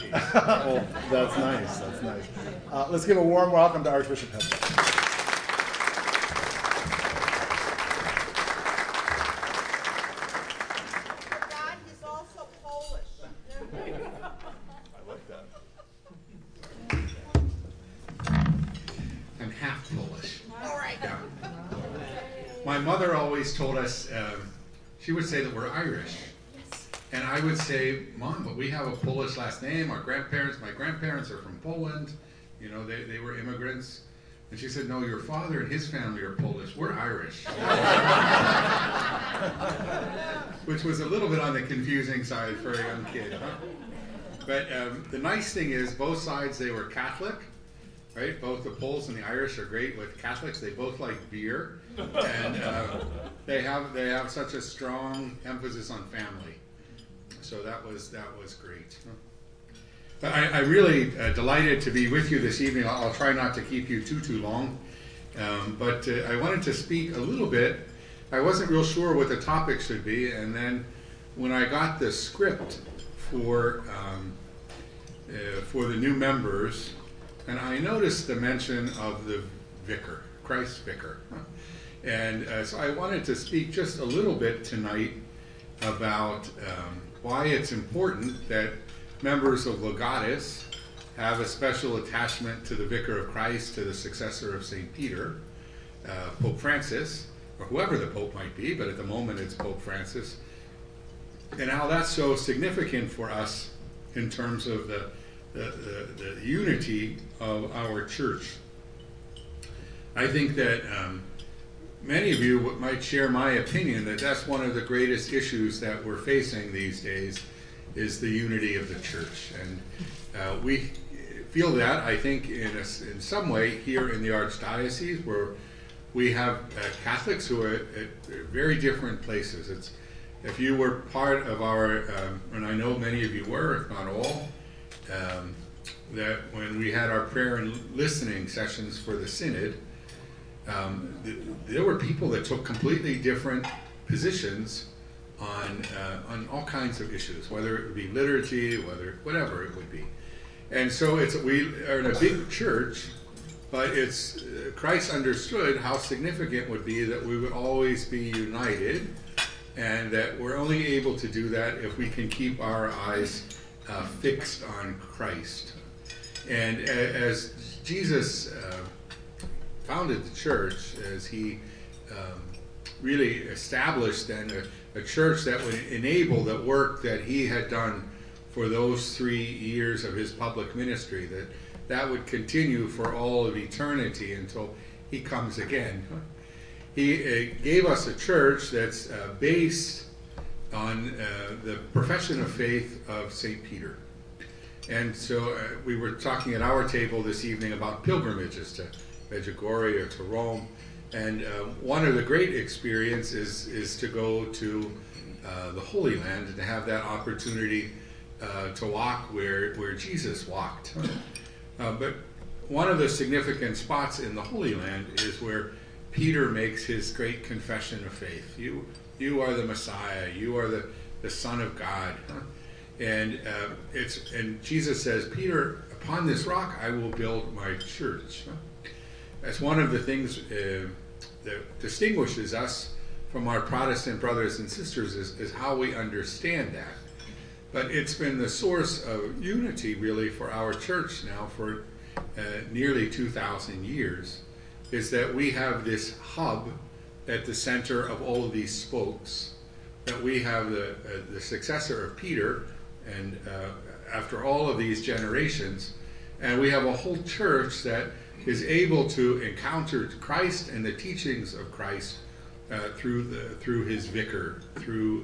Oh, that's nice. That's nice. Let's give a warm welcome to Archbishop Hedlund. My mother always told us, she would say that we're Irish. Yes. And I would say, Mom, but we have a Polish last name. My grandparents are from Poland. You know, they were immigrants. And she said, no, your father and his family are Polish. We're Irish. Which was a little bit on the confusing side for a young kid. Huh? But the nice thing is, both sides, they were Catholic. Right? Both the Poles and the Irish are great with Catholics. They both like beer, and they have such a strong emphasis on family. So that was great. But I'm really delighted to be with you this evening. I'll try not to keep you too long, but I wanted to speak a little bit. I wasn't real sure what the topic should be, and then when I got the script for the new members. And I noticed the mention of the vicar, Christ's vicar. And so I wanted to speak just a little bit tonight about why it's important that members of Legatus have a special attachment to the vicar of Christ, to the successor of St. Peter, Pope Francis, or whoever the Pope might be, but at the moment it's Pope Francis, and how that's so significant for us in terms of the unity of our church. I think that many of you might share my opinion that that's one of the greatest issues that we're facing these days is the unity of the church. And we feel that, I think, in some way here in the Archdiocese, where we have Catholics who are at very different places. If you were part of our, and I know many of you were, if not all, that when we had our prayer and listening sessions for the Synod, there were people that took completely different positions on all kinds of issues, whether it would be liturgy, whatever it would be. And so we are in a big church, but Christ understood how significant it would be that we would always be united, and that we're only able to do that if we can keep our eyes fixed on Christ. And as Jesus founded the church, as he really established then a church that would enable the work that he had done for those 3 years of his public ministry, that would continue for all of eternity until he comes again. He gave us a church that's based on the profession of faith of St. Peter. And so we were talking at our table this evening about pilgrimages to Medjugorje or to Rome. And one of the great experiences is to go to the Holy Land and to have that opportunity to walk where Jesus walked. But one of the significant spots in the Holy Land is where Peter makes his great confession of faith. You are the Messiah. You are the Son of God. And Jesus says, Peter, upon this rock I will build my church. That's one of the things that distinguishes us from our Protestant brothers and sisters is how we understand that. But it's been the source of unity really for our church now for nearly 2,000 years, is that we have this hub at the center of all of these spokes, that we have the successor of Peter, and after all of these generations, and we have a whole church that is able to encounter Christ and the teachings of Christ through his vicar, through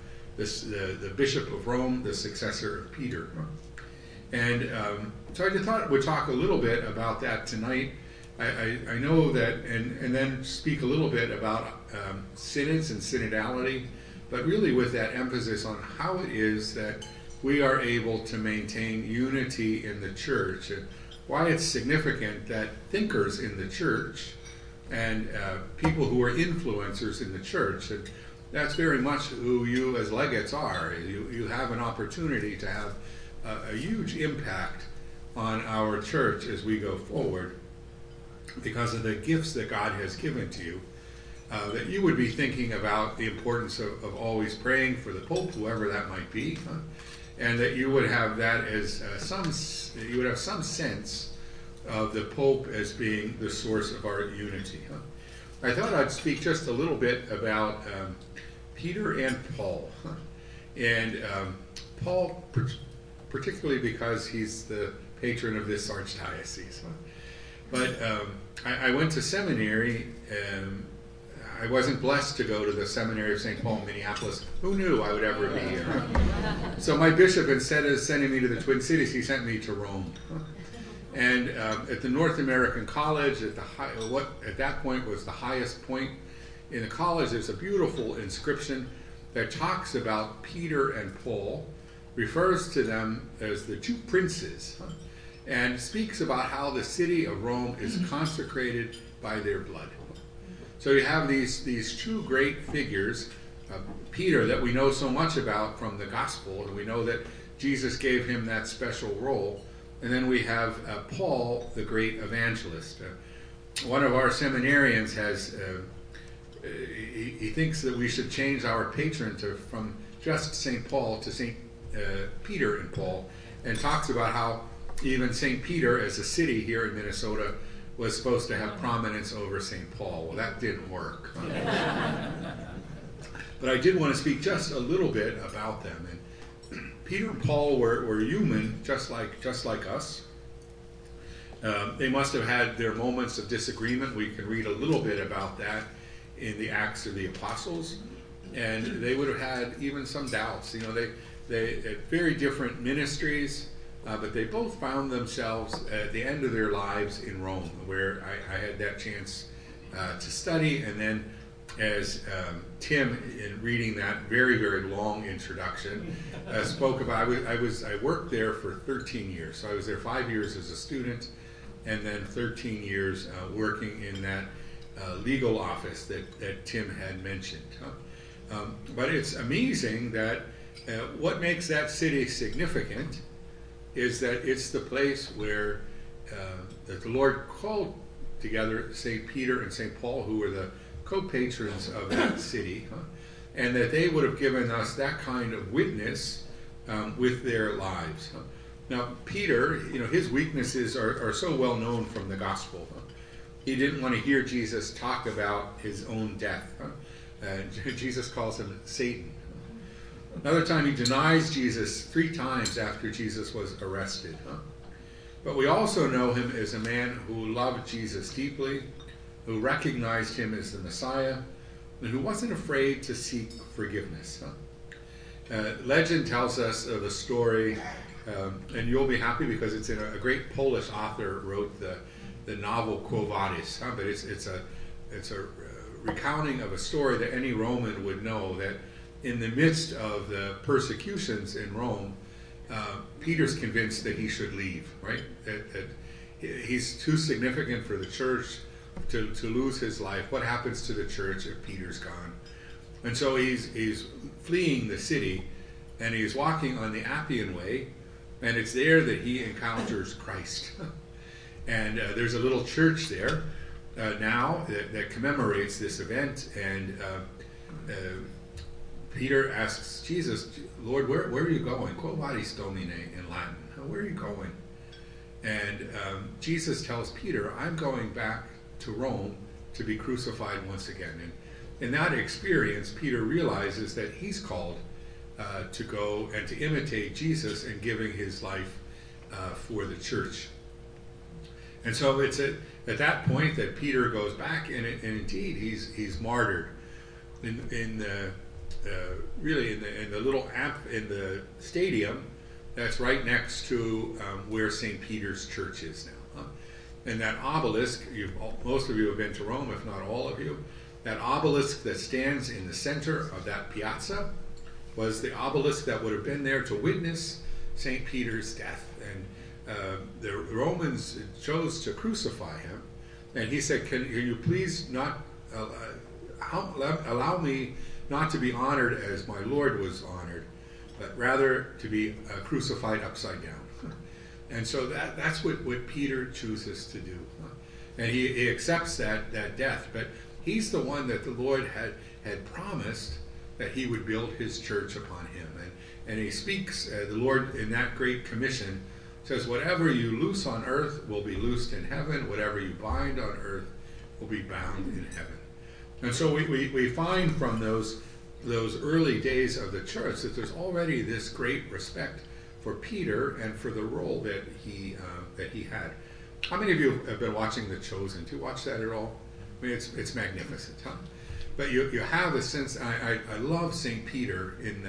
the Bishop of Rome, the successor of Peter. And so I thought we'd talk a little bit about that tonight. I know that, and then speak a little bit about synods and synodality, but really with that emphasis on how it is that we are able to maintain unity in the church, and why it's significant that thinkers in the church and people who are influencers in the church, and that's very much who you as legates are. You have an opportunity to have a huge impact on our church as we go forward because of the gifts that God has given to you. That you would be thinking about the importance of always praying for the Pope, whoever that might be, and that you would have that as some sense of the Pope as being the source of our unity. I thought I'd speak just a little bit about Peter and Paul, and Paul particularly because he's the patron of this archdiocese. But I went to seminary. I wasn't blessed to go to the seminary of St. Paul in Minneapolis. Who knew I would ever be here? So my bishop, instead of sending me to the Twin Cities, he sent me to Rome. And at the North American College, at what at that point was the highest point in the college, there's a beautiful inscription that talks about Peter and Paul, refers to them as the two princes, and speaks about how the city of Rome is consecrated by their blood. So you have these two great figures, Peter, that we know so much about from the gospel, and we know that Jesus gave him that special role. And then we have Paul, the great evangelist. One of our seminarians has, he thinks that we should change our patron from just St. Paul to St. Peter and Paul, and talks about how even St. Peter, as a city here in Minnesota, was supposed to have prominence over St. Paul. Well, that didn't work. But I did want to speak just a little bit about them. And Peter and Paul were human, just like us. They must have had their moments of disagreement. We can read a little bit about that in the Acts of the Apostles. And they would have had even some doubts. You know, they had very different ministries. But they both found themselves at the end of their lives in Rome, where I had that chance to study. And then as Tim, in reading that very, very long introduction, spoke about, I worked there for 13 years. So I was there 5 years as a student, and then 13 years working in that legal office that Tim had mentioned. But it's amazing that what makes that city significant is that it's the place where that the Lord called together St. Peter and St. Paul, who were the co-patrons of that city, and that they would have given us that kind of witness with their lives. Now, Peter, you know, his weaknesses are so well known from the gospel. He didn't want to hear Jesus talk about his own death. Jesus calls him Satan. Another time he denies Jesus 3 times after Jesus was arrested. But we also know him as a man who loved Jesus deeply, who recognized him as the Messiah, and who wasn't afraid to seek forgiveness. Legend tells us of a story, and you'll be happy because it's in a great Polish author wrote the novel Quo Vadis, but it's a recounting of a story that any Roman would know, that in the midst of the persecutions in Rome, Peter's convinced that he should leave, right? That he's too significant for the church to lose his life. What happens to the church if Peter's gone? And so he's fleeing the city, and he's walking on the Appian Way, and it's there that he encounters Christ. And there's a little church there now that commemorates this event, and Peter asks Jesus, Lord, where are you going? Quo vadis, Domine, in Latin. Where are you going? And Jesus tells Peter, I'm going back to Rome to be crucified once again. And in that experience, Peter realizes that he's called to go and to imitate Jesus in giving his life for the church. And so it's at that point that Peter goes back, and indeed he's martyred in the little amp in the stadium that's right next to where St. Peter's Church is now. And that obelisk, most of you have been to Rome, if not all of you, that obelisk that stands in the center of that piazza was the obelisk that would have been there to witness St. Peter's death. And the Romans chose to crucify him. And he said, can you please not allow me not to be honored as my Lord was honored, but rather to be crucified upside down. And so that's what Peter chooses to do. And he accepts that death, but he's the one that the Lord had promised that he would build his church upon him. And he speaks, the Lord in that great commission says, whatever you loose on earth will be loosed in heaven, whatever you bind on earth will be bound in heaven. And so we find from those early days of the church that there's already this great respect for Peter and for the role that he had. How many of you have been watching The Chosen? Do you watch that at all? I mean, it's magnificent, huh? But you have a sense. I love St. Peter in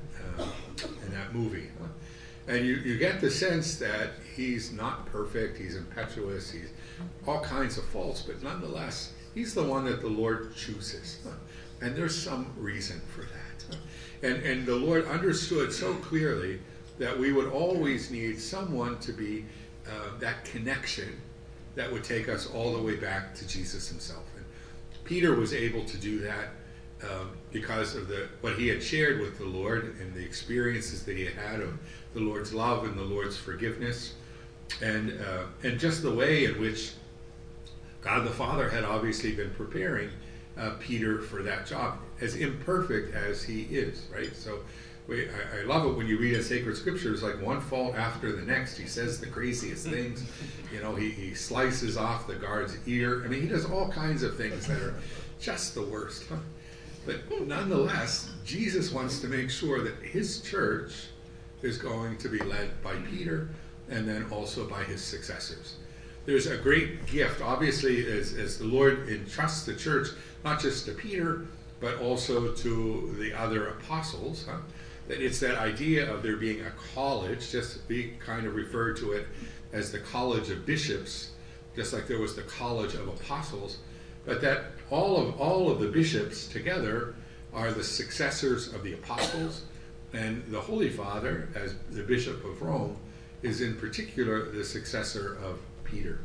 that movie, huh? And you get the sense that he's not perfect. He's impetuous. He's all kinds of faults, but nonetheless, he's the one that the Lord chooses, huh? And there's some reason for that. Huh? And the Lord understood so clearly that we would always need someone to be that connection that would take us all the way back to Jesus himself. And Peter was able to do that because of what he had shared with the Lord and the experiences that he had of the Lord's love and the Lord's forgiveness, and just the way in which God the Father had obviously been preparing Peter for that job, as imperfect as he is, right? So I love it when you read in sacred scriptures, like one fault after the next. He says the craziest things. You know, he slices off the guard's ear. I mean, he does all kinds of things that are just the worst. Huh? But nonetheless, Jesus wants to make sure that his church is going to be led by Peter and then also by his successors. There's a great gift, obviously, as the Lord entrusts the church, not just to Peter, but also to the other apostles, huh? That it's that idea of there being a college, just we kind of refer to it as the college of bishops, just like there was the college of apostles, but that all of the bishops together are the successors of the apostles, and the Holy Father, as the Bishop of Rome, is in particular the successor of Peter.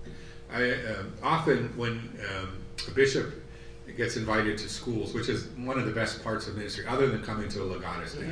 Often when a bishop gets invited to schools, which is one of the best parts of ministry, other than coming to a Legatus dinner.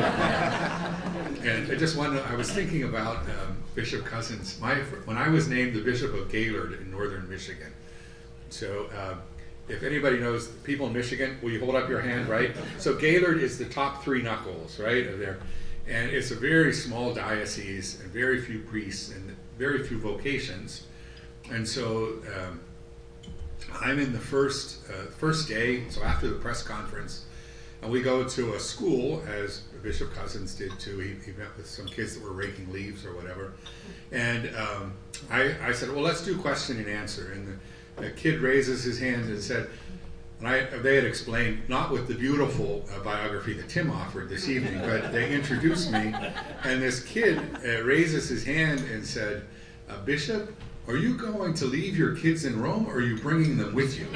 And I was thinking about Bishop Cousins. When I was named the Bishop of Gaylord in northern Michigan. So if anybody knows people in Michigan, will you hold up your hand, right? So Gaylord is the top 3 knuckles, right, of there. And it's a very small diocese and very few priests and very few vocations. And so I'm in the first day, so after the press conference, and we go to a school, as Bishop Cousins did too. He met with some kids that were raking leaves or whatever. And I said, well, let's do question and answer. And the kid raises his hand and said, they had explained, not with the beautiful biography that Tim offered this evening, but they introduced me, and this kid raises his hand and said, Bishop, are you going to leave your kids in Rome, or are you bringing them with you?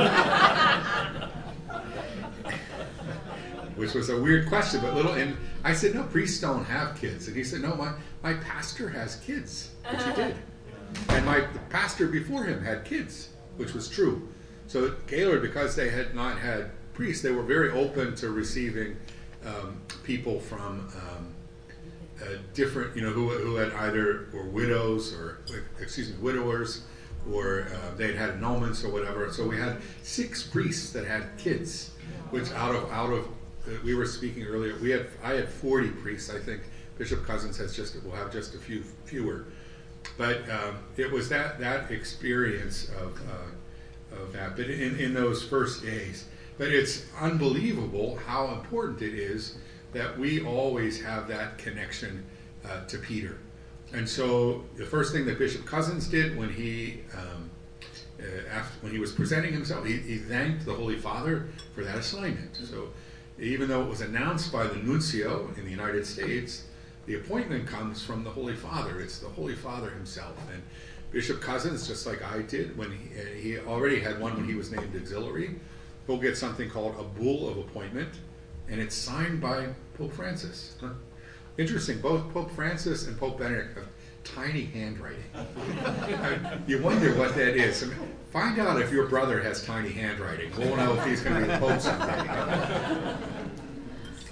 Which was a weird question, but and I said, no, priests don't have kids. And he said, no, my pastor has kids, which he did. And the pastor before him had kids, which was true. So Gaylord, because they had not had priests, they were very open to receiving people from different, who had either were widowers, or they'd had annulments or whatever. So we had 6 priests that had kids, which out of we were speaking earlier. I had 40 priests. I think Bishop Cousins will have just a few fewer. But it was that experience of that. But in those first days, but it's unbelievable how important it is that we always have that connection to Peter. And so the first thing that Bishop Cousins did when he was presenting himself, he thanked the Holy Father for that assignment. So even though it was announced by the nuncio in the United States, the appointment comes from the Holy Father. It's the Holy Father himself. And Bishop Cousins, just like I did, when he already had one when he was named auxiliary, he'll get something called a bull of appointment, and it's signed by Pope Francis. Interesting, both Pope Francis and Pope Benedict have tiny handwriting. You wonder what that is. I mean, find out if your brother has tiny handwriting. We'll know if he's going to be the Pope someday.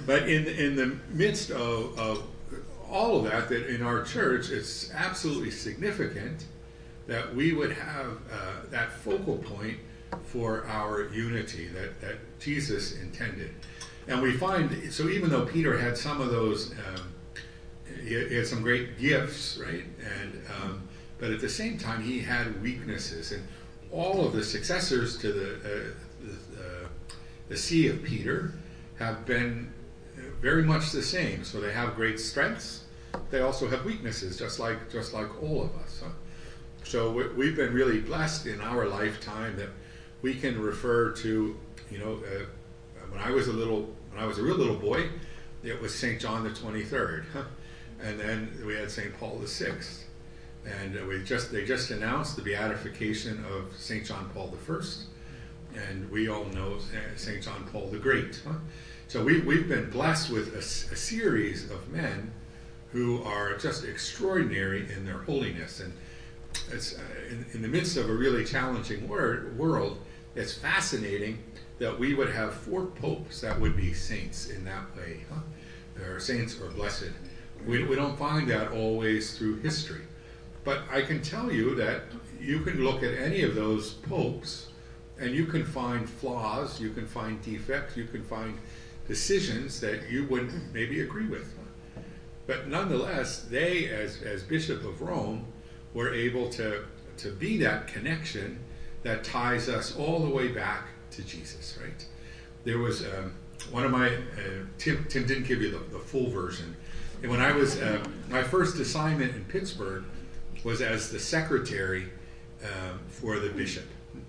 But in the midst of all of that in our church, it's absolutely significant that we would have that focal point for our unity that Jesus intended. And we find, so even though Peter had some of those, he had some great gifts, right? And but at the same time, he had weaknesses. And all of the successors to the See of Peter have been very much the same. So they have great strengths. They also have weaknesses, just like all of us. Huh? So we've been really blessed in our lifetime that we can refer to, when I was a real little boy, it was St. John the 23rd, and then we had St. Paul the 6th, and they just announced the beatification of St. John Paul the 1st, and we all know St. John Paul the Great. Huh? So we've been blessed with a series of men who are just extraordinary in their holiness, and it's in the midst of a really challenging world. It's fascinating that we would have 4 popes that would be saints in that way, or saints or blessed. We don't find that always through history, but I can tell you that you can look at any of those popes and you can find flaws, you can find defects, you can find decisions that you wouldn't maybe agree with. But nonetheless, they, as Bishop of Rome, were able to be that connection that ties us all the way back to Jesus, right? There was one of my, Tim didn't give you the full version. And when I was, my first assignment in Pittsburgh was as the secretary for the bishop.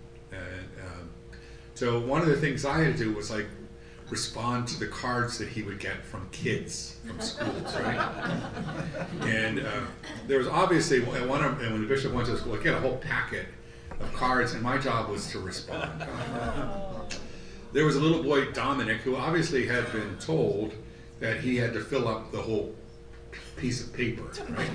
So one of the things I had to do was respond to the cards that he would get from kids from schools, right? And there was obviously and when the bishop went to school, he had a whole packet of cards, and my job was to respond. There was a little boy, Dominic, who obviously had been told that he had to fill up the whole piece of paper, right?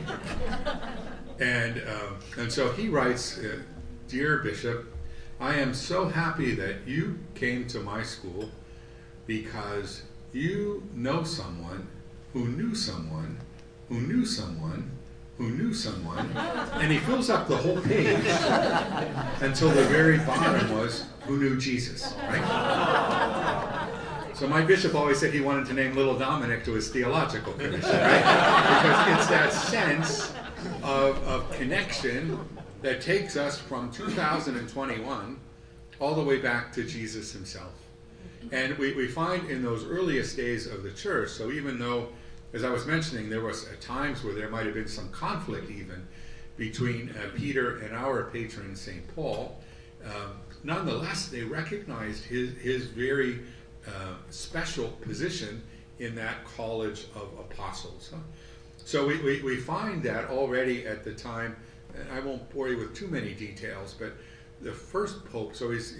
And so he writes, "Dear Bishop, I am so happy that you came to my school because you know someone who knew someone who knew someone who knew someone," and he fills up the whole page until the very bottom was, "who knew Jesus," right? So my bishop always said he wanted to name little Dominic to his theological commission, right? Because it's that sense of connection that takes us from 2021 all the way back to Jesus himself. And we find in those earliest days of the church, so even though, as I was mentioning, there was at times where there might have been some conflict even between Peter and our patron, St. Paul, nonetheless, they recognized his very special position in that college of apostles. Huh? So we find that already at the time, and I won't bore you with too many details, but the first pope, so he's,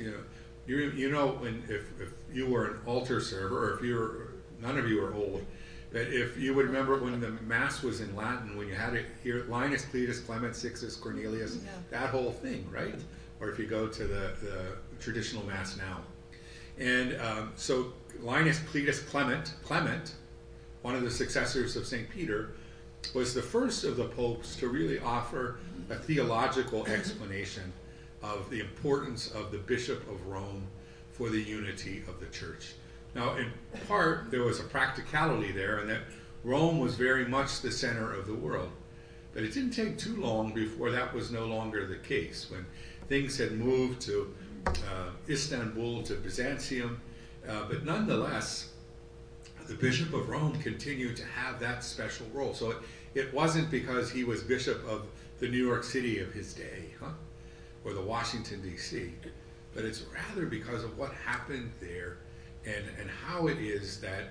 when if you were an altar server, or none of you are old, that if you would remember when the Mass was in Latin, when you had to hear Linus, Cletus, Clement, Sixtus, Cornelius, that whole thing, right? Or if you go to the traditional Mass now. And so Linus, Cletus, Clement, one of the successors of St. Peter, was the first of the popes to really offer a theological explanation of the importance of the Bishop of Rome for the unity of the church. Now, in part, there was a practicality there, and that Rome was very much the center of the world. But it didn't take too long before that was no longer the case, when things had moved to Istanbul, to Byzantium. But nonetheless, the Bishop of Rome continued to have that special role. So it wasn't because he was Bishop of the New York City of his day, or the Washington, D.C., but it's rather because of what happened there and how it is that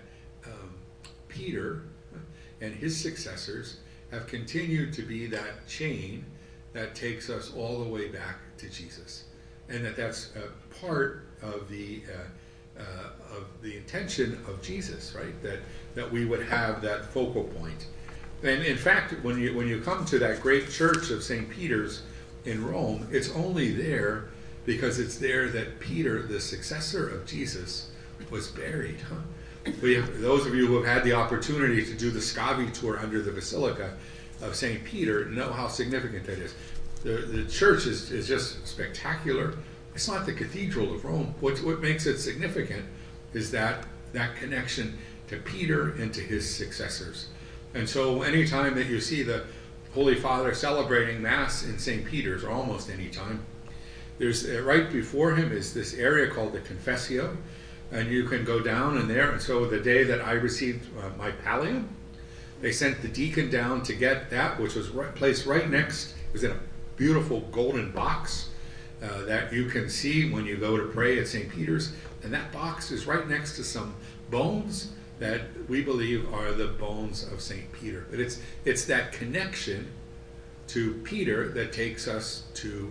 Peter and his successors have continued to be that chain that takes us all the way back to Jesus. And that's part of the intention of Jesus, right? That we would have that focal point. And in fact, when you come to that great church of St. Peter's in Rome, it's only there because it's there that Peter, the successor of Jesus, was buried. we have, those of you who have had the opportunity to do the Scavi tour under the Basilica of St. Peter know how significant that is. The church is just spectacular. It's not the Cathedral of Rome. What makes it significant is that connection to Peter and to his successors. And so anytime that you see the Holy Father celebrating Mass in St. Peter's, or almost any time, there's right before him is this area called the Confessio, and you can go down in there. And so the day that I received my pallium, they sent the deacon down to get that, which was placed right next. It was in a beautiful golden box that you can see when you go to pray at St. Peter's. And that box is right next to some bones that we believe are the bones of St. Peter. But it's that connection to Peter that takes us to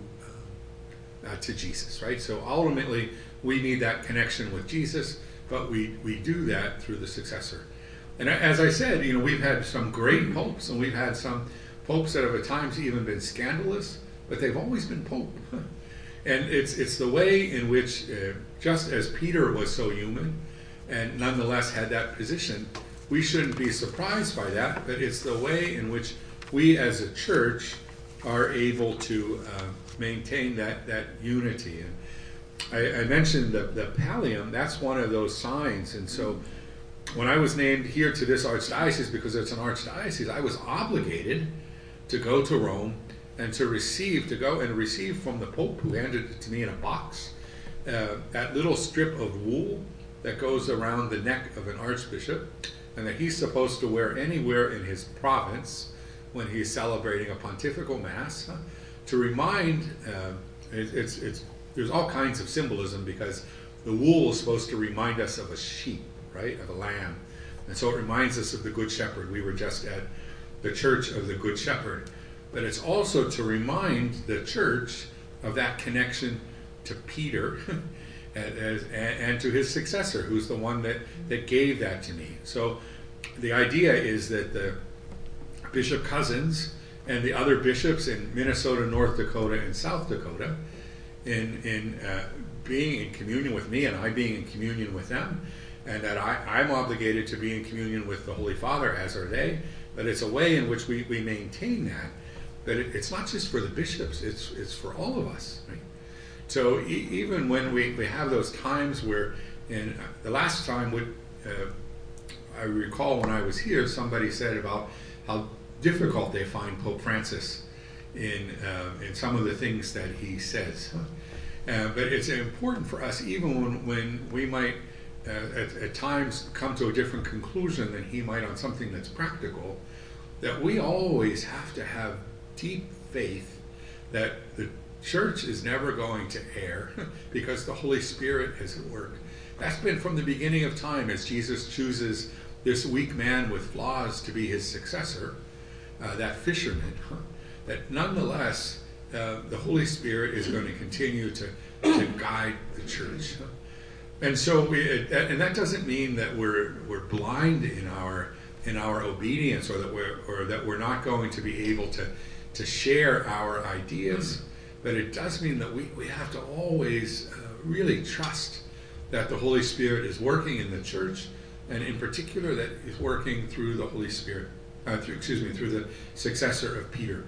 Jesus, right? So ultimately, we need that connection with Jesus, but we do that through the successor. And as I said, we've had some great popes, and we've had some popes that have at times even been scandalous, but they've always been pope. And it's the way in which, just as Peter was so human, and nonetheless had that position, we shouldn't be surprised by that, but it's the way in which we as a church are able to maintain that unity. And I mentioned the pallium. That's one of those signs. And so when I was named here to this archdiocese, because it's an archdiocese, I was obligated to go to Rome and to go and receive from the Pope, who handed it to me in a box, that little strip of wool that goes around the neck of an archbishop, and that he's supposed to wear anywhere in his province when he's celebrating a pontifical mass, to remind, there's all kinds of symbolism, because the wool is supposed to remind us of a sheep, right, of a lamb. And so it reminds us of the Good Shepherd. We were just at the Church of the Good Shepherd. But it's also to remind the church of that connection to Peter and to his successor, who's the one that gave that to me. So the idea is that the Bishop Cousins and the other bishops in Minnesota, North Dakota, and South Dakota, in being in communion with me and I being in communion with them, and that I'm obligated to be in communion with the Holy Father, as are they, but it's a way in which we maintain that. But it's not just for the bishops, it's for all of us, right? So even when we have those times where, in the last time, I recall when I was here, somebody said about how difficult they find Pope Francis in some of the things that he says. But it's important for us, even when we might at times come to a different conclusion than he might on something that's practical, that we always have to have deep faith that the church is never going to err because the Holy Spirit is at work. That's been from the beginning of time, as Jesus chooses this weak man with flaws to be his successor, that fisherman, that nonetheless the Holy Spirit is going to continue to guide the church. And so and that doesn't mean that we're blind in our obedience, or that we're not going to be able to share our ideas, but it does mean that we have to always really trust that the Holy Spirit is working in the church, and in particular that He's working through the Holy Spirit, through the successor of Peter.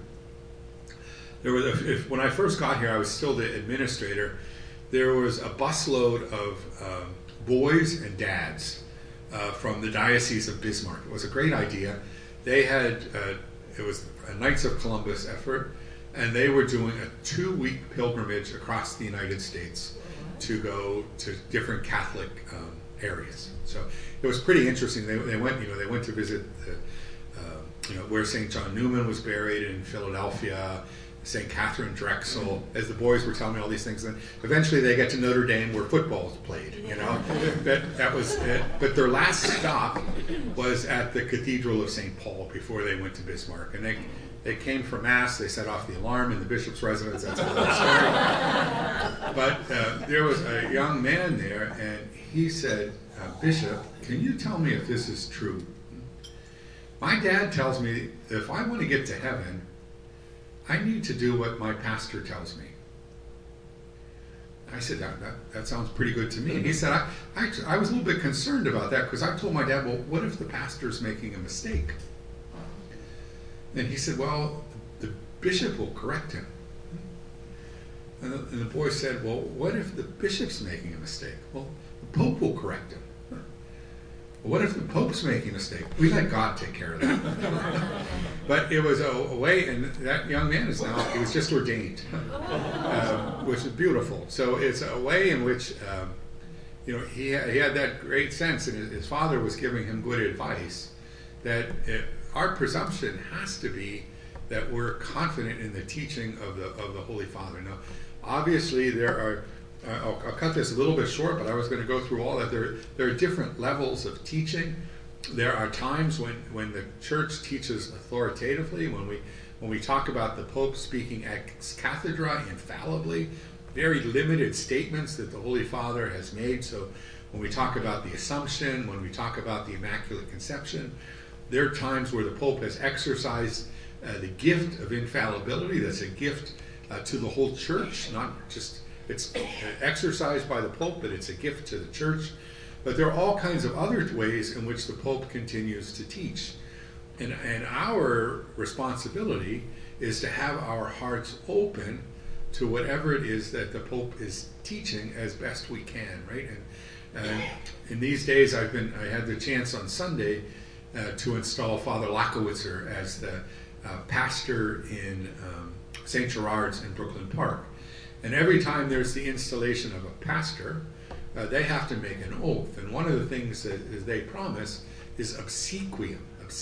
When I first got here, I was still the administrator. There was a busload of boys and dads from the Diocese of Bismarck. It was a great idea. They had, it was a Knights of Columbus effort, and they were doing a 2-week pilgrimage across the United States to go to different Catholic areas. So it was pretty interesting. They went to visit where St. John Newman was buried in Philadelphia, St. Catherine Drexel, as the boys were telling me all these things. And eventually they get to Notre Dame, where football is played, That was it. But their last stop was at the Cathedral of St. Paul before they went to Bismarck. And they came for Mass, they set off the alarm in the bishop's residence. That's another story. But there was a young man there, and he said, "Bishop, can you tell me if this is true? My dad tells me if I want to get to heaven, I need to do what my pastor tells me." I said, that sounds pretty good to me. And he said, I was a little bit concerned about that because I told my dad, well, what if the pastor's making a mistake? And he said, well, the bishop will correct him. And the boy said, well, what if the bishop's making a mistake? Well, the Pope will correct him. What if the Pope's making a mistake? We let God take care of that. But it was a way, and that young man he was just ordained, which is beautiful. So it's a way in which, he had that great sense, and his father was giving him good advice, that our presumption has to be that we're confident in the teaching of the Holy Father. Now, obviously, there are, I'll cut this a little bit short, but I was going to go through all that. There are different levels of teaching. There are times when the church teaches authoritatively, when we talk about the Pope speaking ex cathedra, infallibly, very limited statements that the Holy Father has made. So when we talk about the Assumption, when we talk about the Immaculate Conception, there are times where the Pope has exercised the gift of infallibility. That's a gift to the whole church, not just, it's exercised by the Pope, but it's a gift to the church. But there are all kinds of other ways in which the Pope continues to teach. And our responsibility is to have our hearts open to whatever it is that the Pope is teaching as best we can, right? And in these days, I had the chance on Sunday to install Father Lakowitzer as the pastor in St. Gerard's in Brooklyn Park. And every time there's the installation of a pastor, they have to make an oath. And one of the things that they promise is obsequium,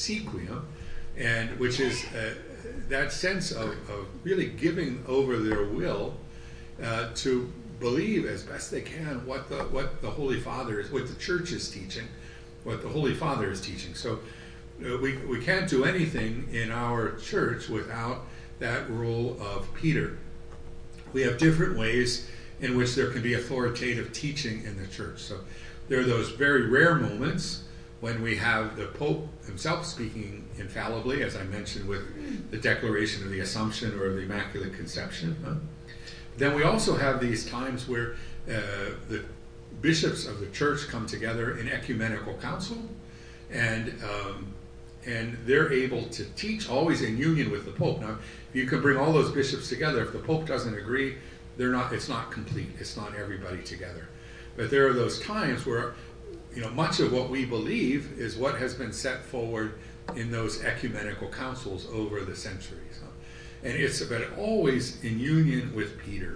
and which is that sense of really giving over their will to believe as best they can what the Holy Father is, what the Church is teaching, what the Holy Father is teaching. So we can't do anything in our church without that rule of Peter. We have different ways in which there can be authoritative teaching in the church. So there are those very rare moments when we have the Pope himself speaking infallibly, as I mentioned with the Declaration of the Assumption or the Immaculate Conception. Then we also have these times where the bishops of the church come together in ecumenical council, and they're able to teach always in union with the Pope. Now, you can bring all those bishops together. If the Pope doesn't agree, it's not complete. It's not everybody together. But there are those times where, much of what we believe is what has been set forward in those ecumenical councils over the centuries. And it's but always in union with Peter.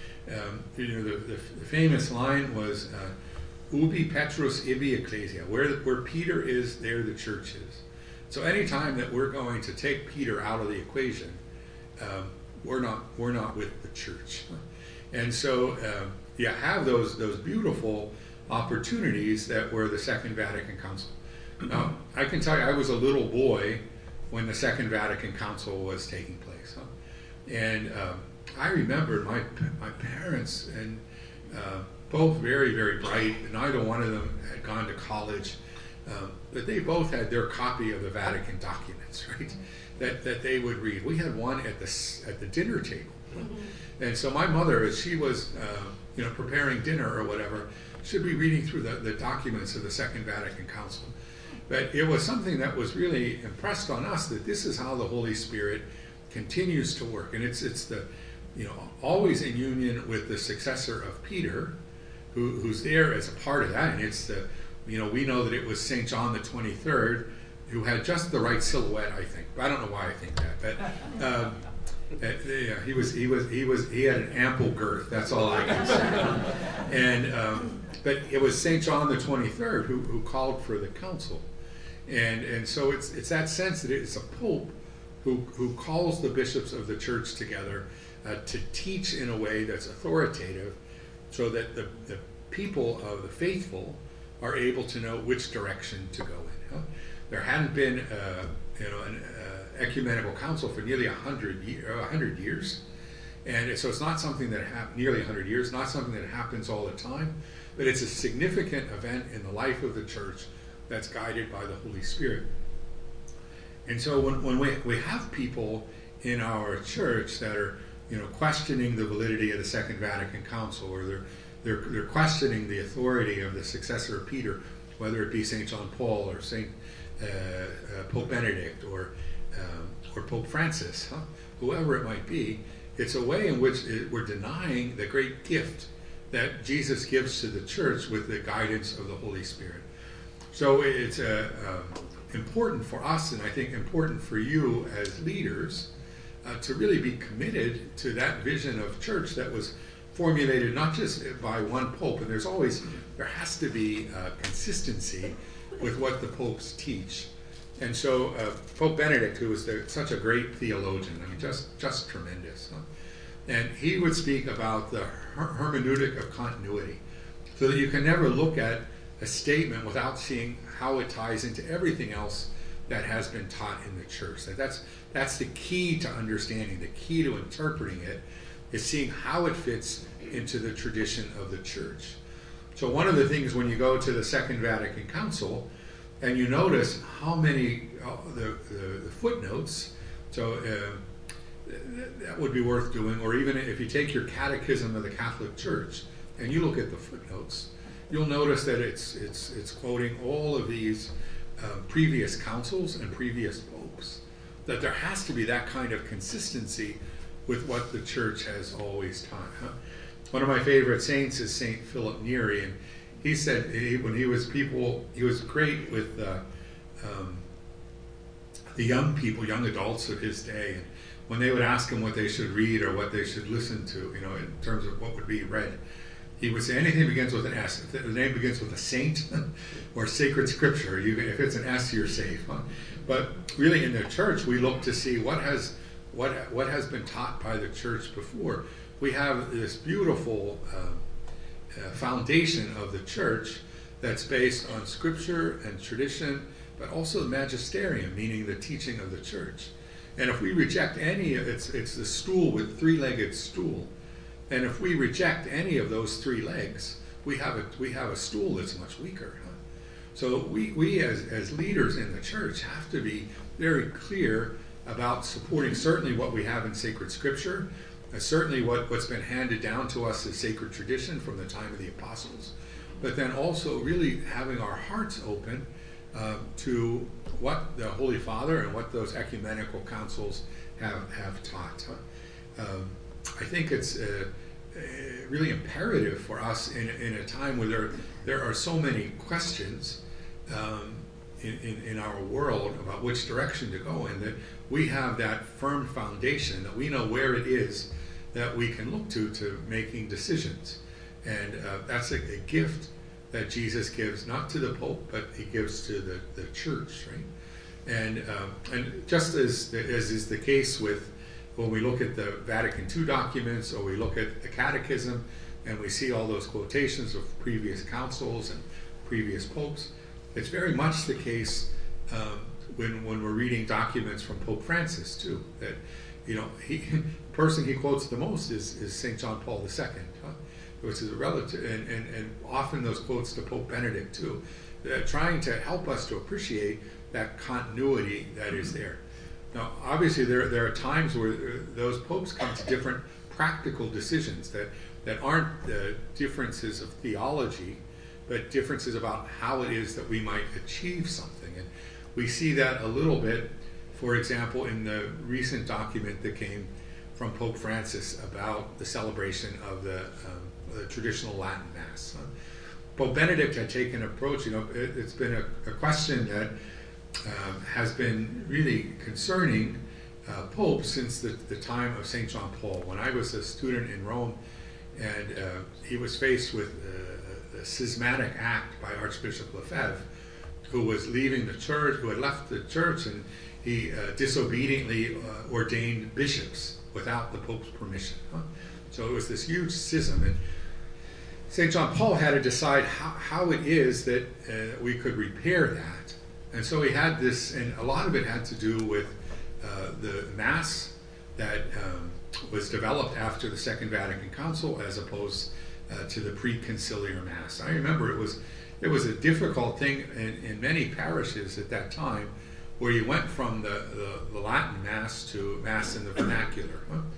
The famous line was, ubi Petrus ibi ecclesia. Where Peter is, there the church is. So anytime that we're going to take Peter out of the equation, we're not with the church. And so you have those beautiful opportunities that were the Second Vatican Council. Now, I can tell you, I was a little boy when the Second Vatican Council was taking place. And I remember my parents, and both very, very bright. Neither one of them had gone to college. But they both had their copy of the Vatican documents, right? That they would read. We had one at the dinner table, and so my mother, as she was, preparing dinner or whatever, should be reading through the documents of the Second Vatican Council. But it was something that was really impressed on us, that this is how the Holy Spirit continues to work, and it's the, always in union with the successor of Peter, who's there as a part of that, and it's the. We know that it was St. John the 23rd who had just the right silhouette, I think. I don't know why I think that, but he had an ample girth. That's all I can say. And but it was St. John the 23rd who called for the council, and so it's that sense that it's a pope who calls the bishops of the church together to teach in a way that's authoritative, so that the people of the faithful are able to know which direction to go in. There hadn't been an ecumenical council for nearly 100 years, and so it's not something that nearly 100 years, not something that happens all the time, but it's a significant event in the life of the church that's guided by the Holy Spirit. And so when we have people in our church that are questioning the validity of the Second Vatican Council, or they're questioning the authority of the successor of Peter, whether it be St. John Paul or Pope Benedict or Pope Francis, whoever it might be. It's a way in which we're denying the great gift that Jesus gives to the church with the guidance of the Holy Spirit. So it's important for us, and I think important for you as leaders, to really be committed to that vision of church that was formulated not just by one pope, and there has to be consistency with what the popes teach. And so Pope Benedict, who was such a great theologian, I mean, just tremendous, and he would speak about the hermeneutic of continuity, so that you can never look at a statement without seeing how it ties into everything else that has been taught in the church. That's the key to understanding, the key to interpreting it, is seeing how it fits into the tradition of the church. So one of the things when you go to the Second Vatican Council, and you notice how many the footnotes, so that would be worth doing, or even if you take your Catechism of the Catholic Church and you look at the footnotes, you'll notice that it's quoting all of these previous councils and previous popes, that there has to be that kind of consistency with what the church has always taught. One of my favorite saints is Saint Philip Neri, and he said when he was great with the young people, young adults of his day, and when they would ask him what they should read or what they should listen to, in terms of what would be read, he would say anything begins with an S. If the name begins with a saint or sacred scripture, if it's an S, you're safe. But really, in the church, we look to see what has been taught by the church before. We have this beautiful foundation of the church that's based on scripture and tradition, but also the magisterium, meaning the teaching of the church. And if we reject any, it's the stool with three-legged stool. And if we reject any of those three legs, we have a stool that's much weaker. So we as leaders in the church have to be very clear about supporting certainly what we have in sacred scripture, certainly what's been handed down to us as sacred tradition from the time of the apostles, but then also really having our hearts open to what the Holy Father and what those ecumenical councils have taught. I think it's really imperative for us in a time where there are so many questions in our world about which direction to go in, that we have that firm foundation, that we know where it is that we can look to making decisions. And that's a gift that Jesus gives, not to the Pope, but he gives to the church, right? And just as is the case with when we look at the Vatican II documents, or we look at the Catechism, and we see all those quotations of previous councils and previous popes, it's very much the case when we're reading documents from Pope Francis too. That the person he quotes the most is St. John Paul II, which is a relative, and often those quotes to Pope Benedict too, trying to help us to appreciate that continuity that is there. Now, obviously, there are times where those popes come to different practical decisions that aren't differences of theology, but differences about how it is that we might achieve something. And we see that a little bit, for example, in the recent document that came from Pope Francis about the celebration of the traditional Latin Mass. Pope Benedict had taken an approach, it's been a question that has been really concerning popes since the time of St. John Paul. When I was a student in Rome, and he was faced with a schismatic act by Archbishop Lefebvre, who was leaving the church, who had left the church, and he disobediently ordained bishops without the Pope's permission. So it was this huge schism, and St. John Paul had to decide how it is that we could repair that. And so he had this, and a lot of it had to do with the Mass that was developed after the Second Vatican Council, as opposed to the pre-conciliar Mass. I remember it was a difficult thing in many parishes at that time, where you went from the Latin Mass to Mass in the vernacular.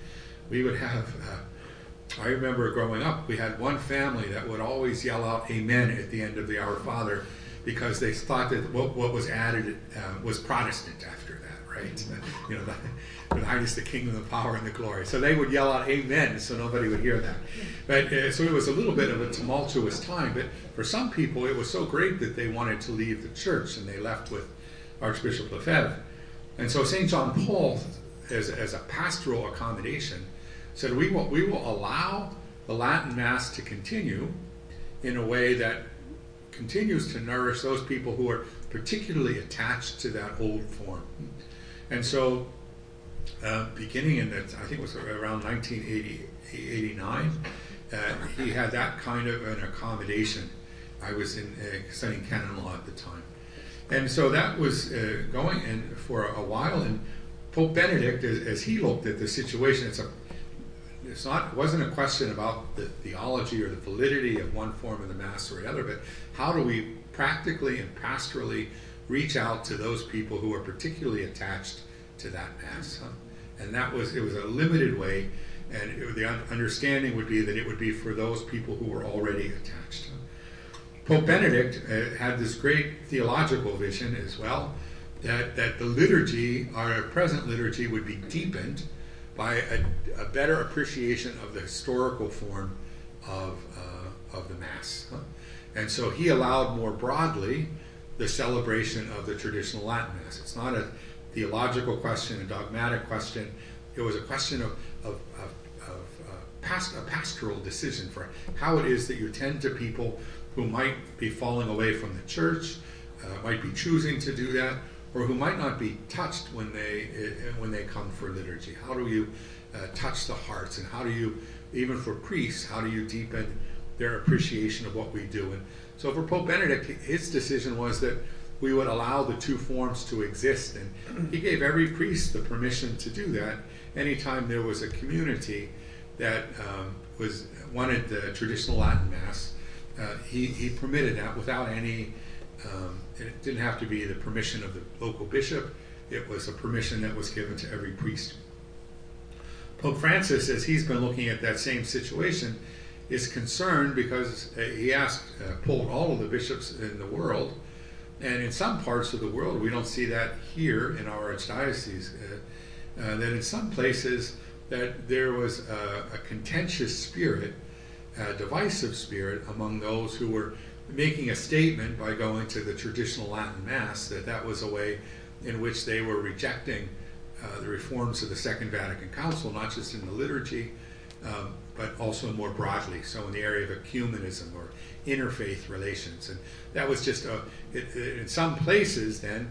we would have, I remember growing up, we had one family that would always yell out amen at the end of the Our Father, because they thought that what was added was Protestant after that, right? You know, thine is the kingdom, the power, and the glory. So they would yell out amen so nobody would hear that. But so it was a little bit of a tumultuous time, but for some people it was so great that they wanted to leave the church, and they left with Archbishop Lefebvre. And so St. John Paul, as a pastoral accommodation, said we will allow the Latin Mass to continue in a way that continues to nourish those people who are particularly attached to that old form. And so beginning in, I think it was around 1989, he had that kind of an accommodation. I was studying canon law at the time. And so that was going and for a while, and Pope Benedict, as he looked at the situation, it wasn't a question about the theology or the validity of one form of the Mass or the other, but how do we practically and pastorally reach out to those people who are particularly attached to that Mass? And it was a limited way, and the understanding would be that it would be for those people who were already attached. Pope Benedict had this great theological vision as well, that the liturgy, our present liturgy, would be deepened by a better appreciation of the historical form of the Mass. And so he allowed more broadly the celebration of the traditional Latin Mass. It's not a theological question, a dogmatic question. It was a question of a pastoral decision for how it is that you tend to people who might be falling away from the church, might be choosing to do that, or who might not be touched when they come for liturgy. How do you touch the hearts, and how do you, even for priests, how do you deepen their appreciation of what we do? And so for Pope Benedict, his decision was that we would allow the two forms to exist, and he gave every priest the permission to do that anytime there was a community that wanted the traditional Latin Mass. He permitted that without any, it didn't have to be the permission of the local bishop. It was a permission that was given to every priest. Pope Francis, as he's been looking at that same situation, is concerned because he polled all of the bishops in the world, and in some parts of the world, we don't see that here in our archdiocese, that in some places that there was a contentious spirit, a divisive spirit among those who were making a statement by going to the traditional Latin Mass, that was a way in which they were rejecting the reforms of the Second Vatican Council, not just in the liturgy, but also more broadly, so in the area of ecumenism or interfaith relations. And that was just, in some places then,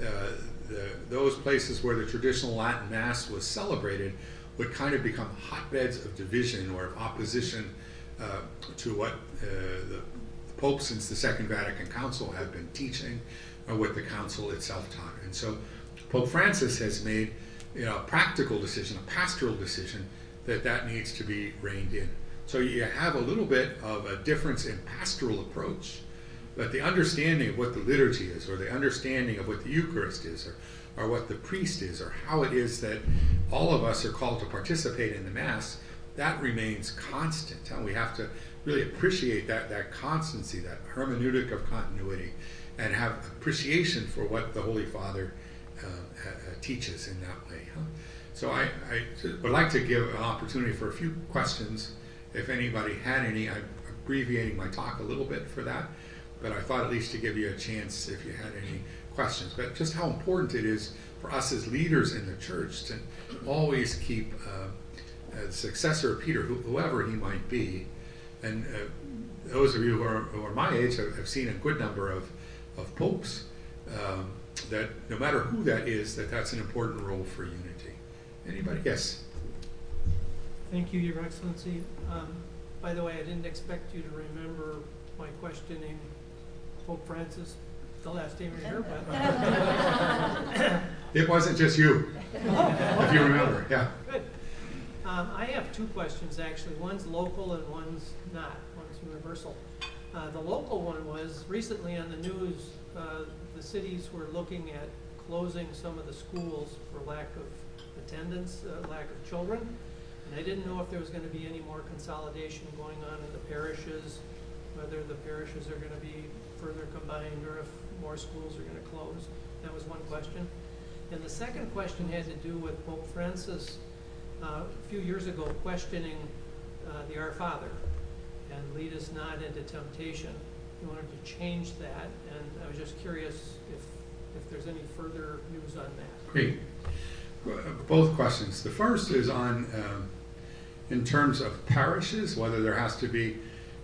those places where the traditional Latin Mass was celebrated would kind of become hotbeds of division or of opposition to what the Pope since the Second Vatican Council had been teaching, or what the Council itself taught. And so Pope Francis has made a practical decision, a pastoral decision, that needs to be reined in. So you have a little bit of a difference in pastoral approach, but the understanding of what the liturgy is, or the understanding of what the Eucharist is, or what the priest is, or how it is that all of us are called to participate in the Mass, that remains constant. And we have to really appreciate that constancy, that hermeneutic of continuity, and have appreciation for what the Holy Father teaches in that way. So I would like to give an opportunity for a few questions, if anybody had any. I'm abbreviating my talk a little bit for that, but I thought at least to give you a chance if you had any questions. But just how important it is for us as leaders in the church to always keep the successor of Peter, whoever he might be, and those of you who are my age have seen a good number of popes, that no matter who that is, that's an important role for unity. Anybody? Yes. Thank you, Your Excellency. By the way, I didn't expect you to remember my questioning Pope Francis the last time you were here, but it wasn't just you, if you remember. Yeah. Good. I have two questions actually. One's local and one's not. One's universal. The local one was recently on the news. The cities were looking at closing some of the schools for lack of attendance, lack of children. And I didn't know if there was gonna be any more consolidation going on in the parishes, whether the parishes are gonna be further combined or if more schools are gonna close. That was one question. And the second question had to do with Pope Francis, a few years ago questioning the Our Father and lead us not into temptation. He wanted to change that, and I was just curious if there's any further news on that. Great. Both questions. The first is on, in terms of parishes, whether there has to be,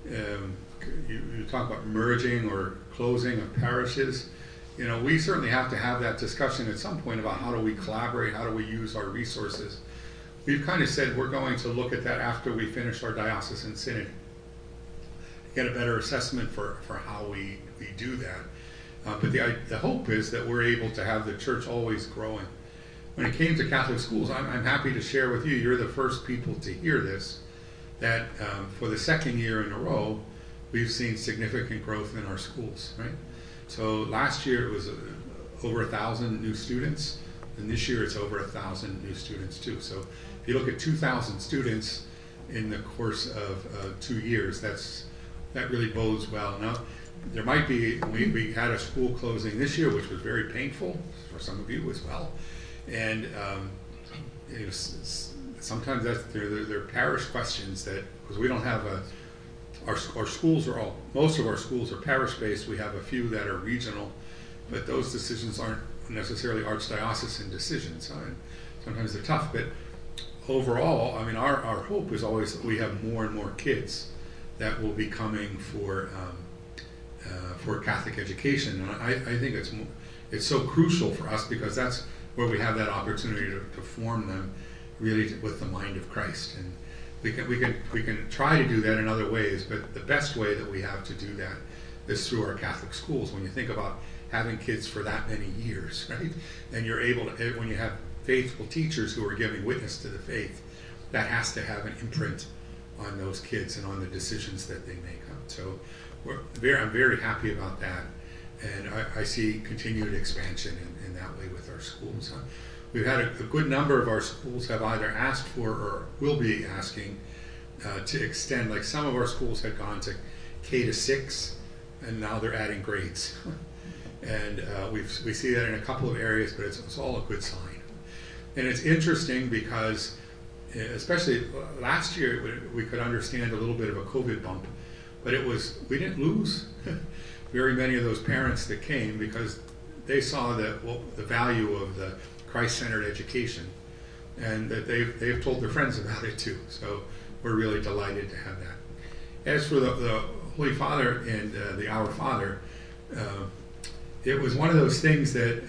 you talk about merging or closing of parishes. You know, we certainly have to have that discussion at some point about how do we collaborate, how do we use our resources. We've kind of said we're going to look at that after we finish our diocesan synod, get a better assessment for how we do that. But the hope is that we're able to have the church always growing. When it came to Catholic schools, I'm happy to share with you, you're the first people to hear this, that for the second year in a row, we've seen significant growth in our schools, right? So last year it was over 1,000 new students, and this year it's over 1,000 new students too. So if you look at 2,000 students in the course of 2 years, that really bodes well. Now, there might be, we had a school closing this year, which was very painful for some of you as well. And you know, sometimes they're parish questions that, because we don't have our schools are all, most of our schools are parish-based. We have a few that are regional, but those decisions aren't necessarily archdiocesan decisions. Sometimes they're tough, but overall, I mean, our hope is always that we have more and more kids that will be coming for Catholic education, and I think it's so crucial for us because that's where we have that opportunity to form them really with the mind of Christ. And we can try to do that in other ways, but the best way that we have to do that is through our Catholic schools. When you think about having kids for that many years, right? And you're able to, when you have faithful teachers who are giving witness to the faith, that has to have an imprint on those kids and on the decisions that they make. So I'm very happy about that, and I see continued expansion in that way with our schools. We've had a good number of our schools have either asked for or will be asking to extend. Like some of our schools had gone to K-6, and now they're adding grades. And we see that in a couple of areas, but it's all a good sign. And it's interesting because, especially last year, we could understand a little bit of a COVID bump, but we didn't lose very many of those parents that came because they saw the value of the Christ-centered education, and that they've told their friends about it too. So we're really delighted to have that. As for the Holy Father and the Our Father, it was one of those things that,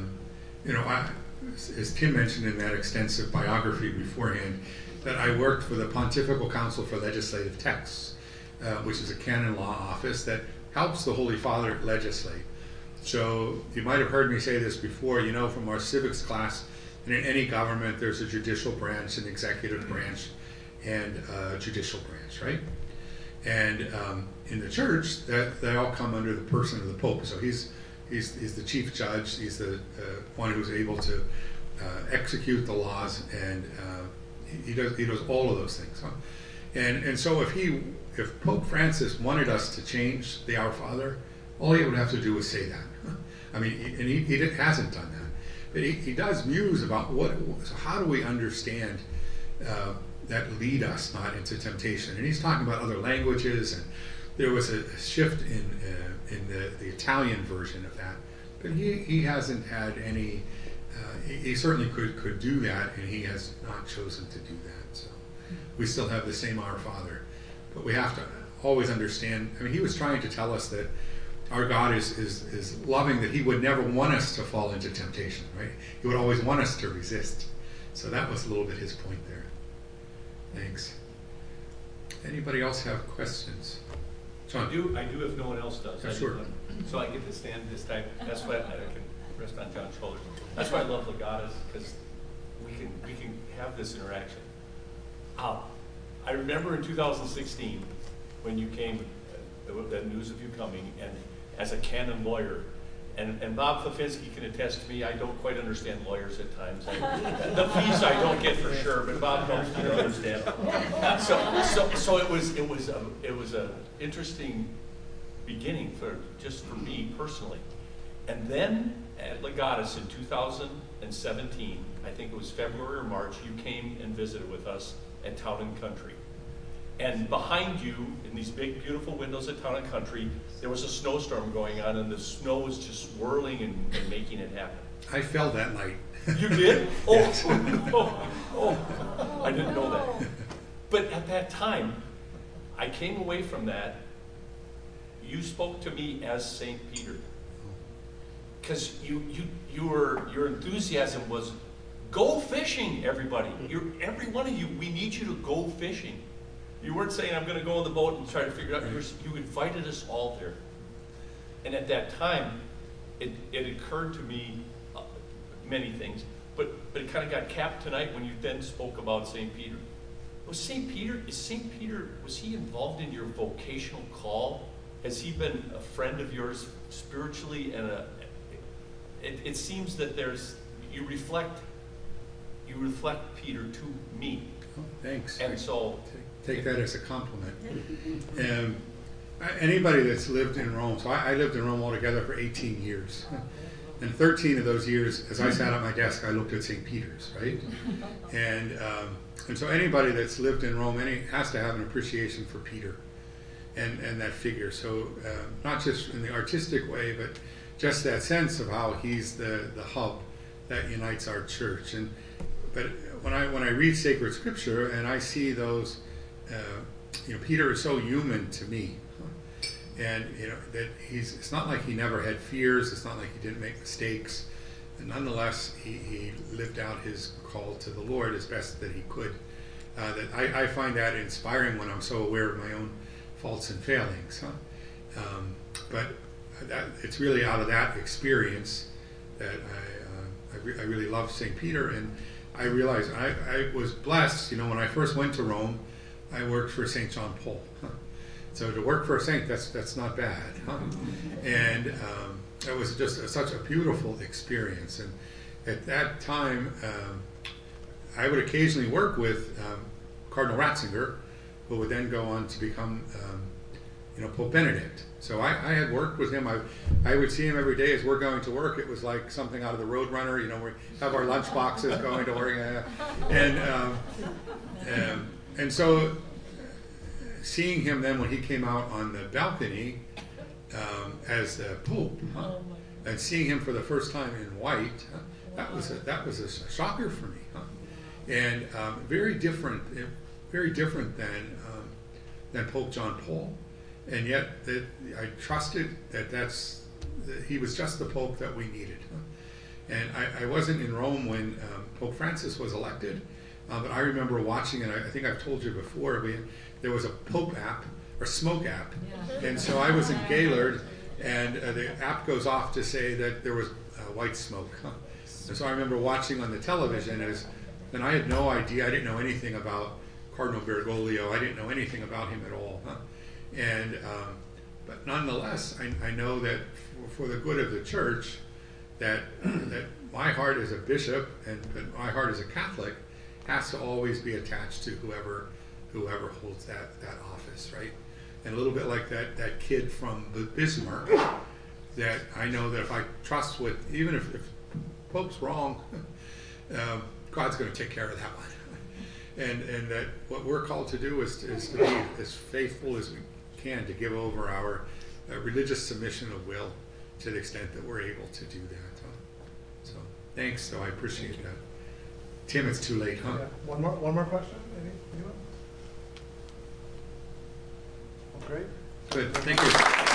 as Tim mentioned in that extensive biography beforehand, that I worked for the Pontifical Council for Legislative Texts, which is a canon law office that helps the Holy Father legislate. So you might have heard me say this before, from our civics class, and in any government there's a judicial branch, an executive branch, and a judicial branch, right? And in the church, they all come under the person of the Pope. So he's the chief judge, he's the one who's able to execute the laws, and he does all of those things. Huh? And so if Pope Francis wanted us to change the Our Father, all he would have to do is say that. I mean, and he hasn't done that. But he does muse about so how do we understand that lead us not into temptation? And he's talking about other languages, and there was a shift in the Italian version of that. But he hasn't had any, he certainly could do that, and he has not chosen to do that. So we still have the same Our Father. But we have to always understand, I mean, he was trying to tell us that our God is loving, that he would never want us to fall into temptation, right? He would always want us to resist. So that was a little bit his point there. Thanks. Anybody else have questions? John? I do if no one else does. Yeah, sure. So I get to stand this time. That's why I can rest on John's shoulders. That's why I love Legatus, because we can have this interaction. I remember in 2016 when you came, the news of you coming, and as a canon lawyer, And Bob Fafinski can attest to me, I don't quite understand lawyers at times. The fees I don't get for sure, but Bob knows me to understand. So it was a interesting beginning just for me personally. And then at Legatus in 2017, I think it was February or March, you came and visited with us at Town and Country. And behind you, in these big, beautiful windows at Town and Country, there was a snowstorm going on, and the snow was just swirling and making it happen. I fell that night. You did? Yes. I didn't know that. But at that time, I came away from that. You spoke to me as St. Peter. Because your enthusiasm was, go fishing, everybody. Every one of you, we need you to go fishing. You weren't saying, I'm going to go on the boat and try to figure it out. You invited us all there. And at that time, it occurred to me many things. But it kind of got capped tonight when you then spoke about St. Peter. Was St. Peter, was he involved in your vocational call? Has he been a friend of yours spiritually? And it seems that you reflect Peter to me. Oh, thanks. And so take that as a compliment. Anybody that's lived in Rome, so I lived in Rome altogether for 18 years. And 13 of those years, as I sat at my desk, I looked at St. Peter's, right? And so anybody that's lived in Rome has to have an appreciation for Peter and that figure. So not just in the artistic way, but just that sense of how he's the hub that unites our church. But when I read sacred scripture and I see those, Peter is so human to me, and that it's not like he never had fears. It's not like he didn't make mistakes. And nonetheless, he lived out his call to the Lord as best that he could. That I find that inspiring when I'm so aware of my own faults and failings. But it's really out of that experience that I really love St. Peter, and I realized I was blessed. When I first went to Rome, I worked for St. John Paul. So to work for a saint, that's not bad. And it was just such a beautiful experience. And at that time, I would occasionally work with Cardinal Ratzinger, who would then go on to become Pope Benedict. So I had worked with him. I would see him every day as we're going to work. It was like something out of the Roadrunner. We have our lunch boxes going to work, and so seeing him then when he came out on the balcony as the Pope, and seeing him for the first time in white, that was a shocker for me, and very different than Pope John Paul. And yet, I trusted that he was just the Pope that we needed. And I wasn't in Rome when Pope Francis was elected, but I remember watching, and I think I've told you before, there was a Pope app, or smoke app, and so I was in Gaylord, and the app goes off to say that there was white smoke. And so I remember watching on the television, and I had no idea, I didn't know anything about Cardinal Bergoglio, I didn't know anything about him at all. And but nonetheless, I know that for the good of the church, that my heart as a bishop and my heart as a Catholic has to always be attached to whoever holds that office, right? And a little bit like that kid from Bismarck, that I know that if I trust even if Pope's wrong, God's going to take care of that one. And that what we're called to do is to be as faithful as we can to give over our religious submission of will to the extent that we're able to do that. So thanks, so I appreciate that. Tim, it's too late, huh? Yeah. One more question, anyone? Great. Good, thank you.